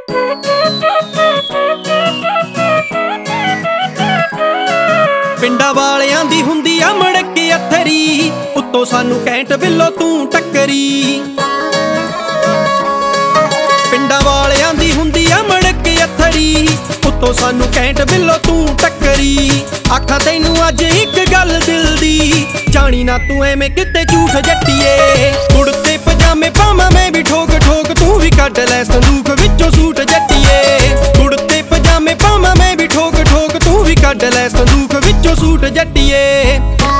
ਪਿੰਡਾਂ ਵਾਲਿਆਂ ਦੀ ਹੁੰਦੀ ਆ ਮੜਕੇ ਅਥਰੀ, ਉੱਤੋਂ ਸਾਨੂੰ ਕੈਂਟ ਬਿੱਲੋ ਤੂੰ ਟੱਕਰੀ। ਪਿੰਡਾਂ ਵਾਲਿਆਂ ਦੀ ਹੁੰਦੀ ਆ ਮੜਕੇ ਅਥਰੀ, ਉੱਤੋਂ ਸਾਨੂੰ ਕੈਂਟ ਬਿੱਲੋ ਤੂੰ ਟੱਕਰੀ। ਆਖਾਂ ਤੈਨੂੰ ਅੱਜ ਇੱਕ ਗੱਲ ਦਿਲ ਦੀ, ਜਾਣੀ ਨਾ ਤੂੰ ਐਵੇਂ ਕਿਤੇ ਝੂਠ ਜੱਟੀਏ। ਕੁੜਤੇ ਪਜਾਮੇ ਪਾਵਾਂ ਮੈਂ ਵੀ ਠੋਕ ਠੋਕ, ਤੂੰ ਵੀ ਕੱਢ ਲੈ ਸੰਦੂਕ ਵਿੱਚੋਂ ਸੂਟ ਜੱਟੀਏ। ਕੁੜਤੇ ਪਜਾਮੇ ਪਾਵਾਂ ਮੈਂ ਵੀ ਠੋਕ ਠੋਕ, ਤੂੰ ਵੀ ਕੱਢ ਲੈ ਸੰਦੂਕ ਵਿੱਚੋਂ ਸੂਟ ਜੱਟੀਏ।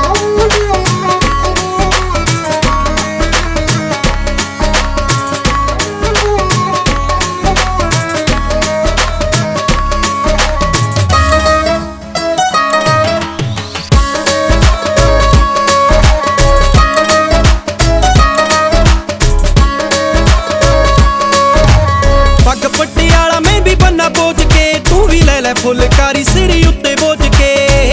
ਪੱਗ ਪਟਿਆਲਾ ਮੈਂ ਵੀ ਬੰਨਾ ਬੋਝ ਕੇ, ਤੂੰ ਵੀ ਲੈ ਲੈ ਫੁੱਲਕਾਰੀ ਸਿਰੀ ਉੱਤੇ ਬੋਝ ਕੇ।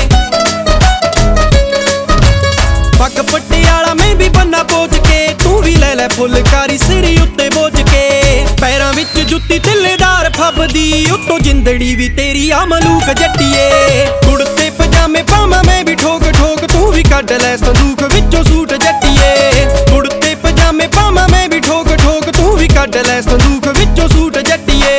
ਪੱਗ ਪਟਿਆਲਾ ਮੈਂ ਵੀ ਬੰਨਾ ਬੋਝ ਕੇ, ਤੂੰ ਵੀ ਲੈ ਲੈ ਫੁੱਲਕਾਰੀ ਸਿਰੀ ਉੱਤੇ ਬੋਝ ਕੇ। ਪੈਰਾਂ ਵਿੱਚ ਜੁੱਤੀ ਤਿੱਲੇਦਾਰ ਫੱਬਦੀ, ਉੱਤੋਂ ਜਿੰਦੜੀ ਵੀ ਤੇਰੀ ਆ ਮਲੂਕ ਜੱਟੀਏ। ਕੁੜਤੇ ਪਜਾਮੇ ਪਾਵਾਂ ਮੈਂ ਵੀ ਠੋਕ ਠੋਕ, ਤੂੰ ਵੀ ਕੱਢ ਲੈ ਸੰਦੂਕ ਵਿੱਚੋਂ ਸੂਟ ਜੱਟੀਏ। ਕੁੜਤੇ ਪਜਾਮੇ ਪਾਵਾਂ ਮੈਂ ਵੀ ਠੋਕ ਠੋਕ, ਤੂੰ ਵੀ ਕੱਢ ਲੈ ਸੰਦੂਕ ਵਿੱਚੋਂ ਸੂਟ ਜੱਟੀਏ।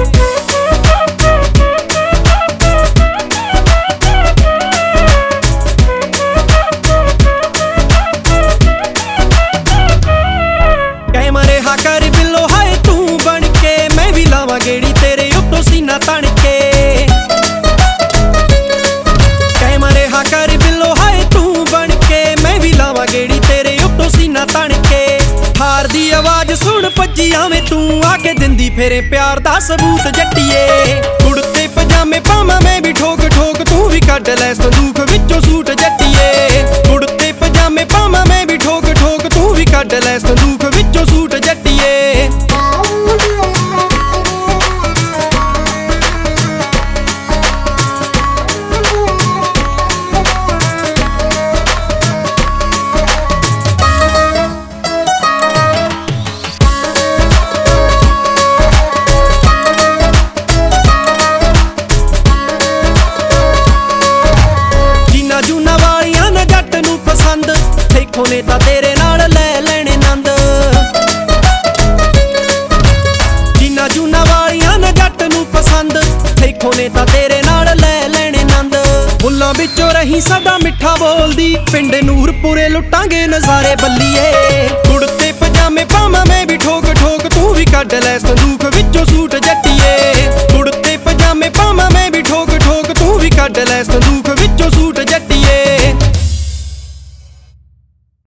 ਰਿਹਾ ਕਰ ਬਿੱਲੋ ਹਾਏ ਤੂੰ ਬਣ ਕੇ, ਮੈਂ ਵੀ ਲਾਵਾਂ ਗੇੜੀ ਤੇਰੇ ਉੱਤੋਂ ਸੀਨਾ ਤਣ ਕੇ। ਕਹਿ ਰਿਹਾ ਕਰ ਬਿੱਲੋ ਹਾਏ ਤੂੰ ਬਣ ਕੇ, ਮੈਂ ਵੀ ਲਾਵਾਂ ਗੇੜੀ ਤੇਰੇ ਉੱਤੋਂ ਸੀਨਾ ਤਣ ਕੇ। ਹਾਰ ਦੀ ਆਵਾਜ਼ ਸੁਣ ਭੱਜੀ ਆਵੇਂ ਤੂੰ, ਆ ਕੇ ਦਿੰਦੀ ਫੇਰੇ ਪਿਆਰ ਦਾ ਸਬੂਤ ਜੱਟੀਏ। ਕੁੜਤੇ ਪਜਾਮੇ ਪਾਵਾਂ ਮੈਂ ਵੀ ਠੋਕ ਠੋਕ, ਤੂੰ ਵੀ ਕੱਢ ਲੈ ਸੰਦੂਕ ਵਿੱਚੋਂ ਸੂਟ ਜੱਟੀਏ। ਕੁੜਤੇ ਪਜਾਮੇ ਪਾਵਾਂ ਮੈਂ ਵੀ ਠੋਕ ਠੋਕ, ਤੂੰ ਵੀ ਕੱਢ ਲੈ ਸੰਦੂਕ ਵਿੱਚੋਂ ਸੂਟ ਜੱਟੀਏ। ਜੂਨਾ ਵਾਲੀਆਂ ਨੇ ਜੱਟ ਨੂੰ ਪਸੰਦ, ਦੇਖੋ ਨੇ ਤਾਂ ਤੇਰੇ ਨਾਲ ਲੈ ਲੈਣੇ ਨੰਦ। ਜਿੰਨਾ ਜੂਨਾ ਵਾਲੀਆਂ ਨੇ ਜੱਟ ਨੂੰ ਪਸੰਦ, ਦੇਖੋ ਨੇ ਤਾਂ ਤੇਰੇ ਨਾਲ ਲੈ ਲੈਣੇ ਨੰਦ। ਫੁੱਲਾਂ ਵਿੱਚੋਂ ਰਹੀ ਸਦਾ ਮਿੱਠਾ ਬੋਲਦੀ, ਪਿੰਡ ਨੂਰਪੁਰੇ ਲੁੱਟਾਂਗੇ ਨਜ਼ਾਰੇ ਬੱਲੀਏ। ਕੁੜਤੇ ਪਜਾਮੇ ਪਾਵਾਂ ਮੈਂ ਵੀ ਠੋਕ ਠੋਕ, ਤੂੰ ਵੀ ਕੱਢ ਲੈ ਸੰਦੂਕ ਵਿੱਚੋਂ ਸੂਟ ਜੱਟੀਏ। ਕੁੜਤੇ ਪਜਾਮੇ ਪਾਵਾਂ ਮੈਂ ਵੀ ਠੋਕ ਠੋਕ, ਤੂੰ ਵੀ ਕੱਢ ਲੈ ਸੰਦੂਕ ਵਿੱਚੋਂ ਸੂਟ